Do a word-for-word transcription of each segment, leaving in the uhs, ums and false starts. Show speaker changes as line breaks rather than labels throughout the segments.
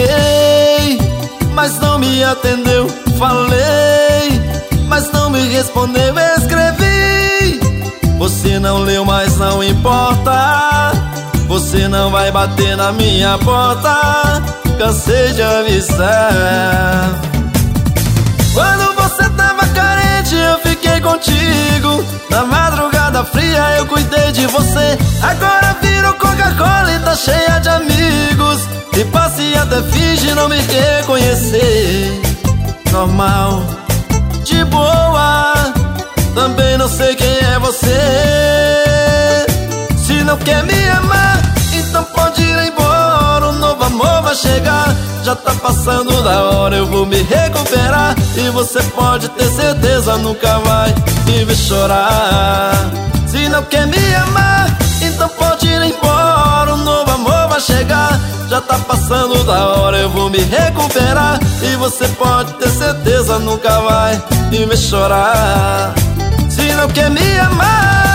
liguei, mas não me atendeu. Falei, mas não me respondeu. Escrevi, você não leu, mas não importa. Você não vai bater na minha porta. Cansei de avisar. Quando você tava carente, eu fiquei contigo. Na madrugada fria eu cuidei de você. Agora virou Coca-Cola e tá cheia de amigos. E passe até finge não me reconhecer. Normal, de boa, também não sei quem é você. Se não quer me amar, então pode ir embora. Um novo amor vai chegar. Já tá passando da hora, eu vou me recuperar. E você pode ter certeza, nunca vai me ver chorar. Se não quer me amar, então pode ir embora. Um novo amor vai chegar. Já tá passando da hora, eu vou me recuperar. E você pode ter certeza, nunca vai me ver chorar. Se não quer me amar.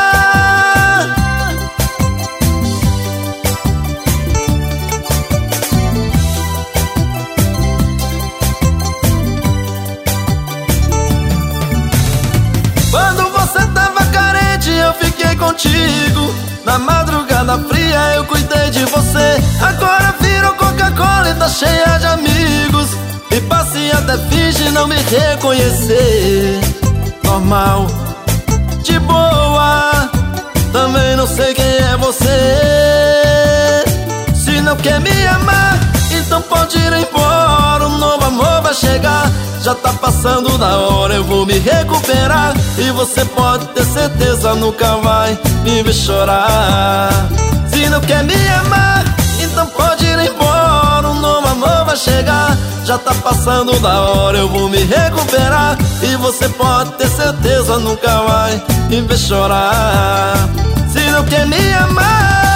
Quando você tava carente, eu fiquei contigo. Na madrugada fria eu cuidei de você. Agora virou Coca-Cola e tá cheia de amigos. E passe até finge não me reconhecer. Normal, de boa, também não sei quem é você. Se não quer me amar, então pode ir embora. Um novo amor vai chegar. Já tá passando da hora, eu vou me recuperar. E você pode ter certeza, nunca vai me ver chorar. Se não quer me amar, então pode ir embora. Um novo amor vai chegar. Já tá passando da hora, eu vou me recuperar. E você pode ter certeza, nunca vai me ver chorar. Se não quer me amar.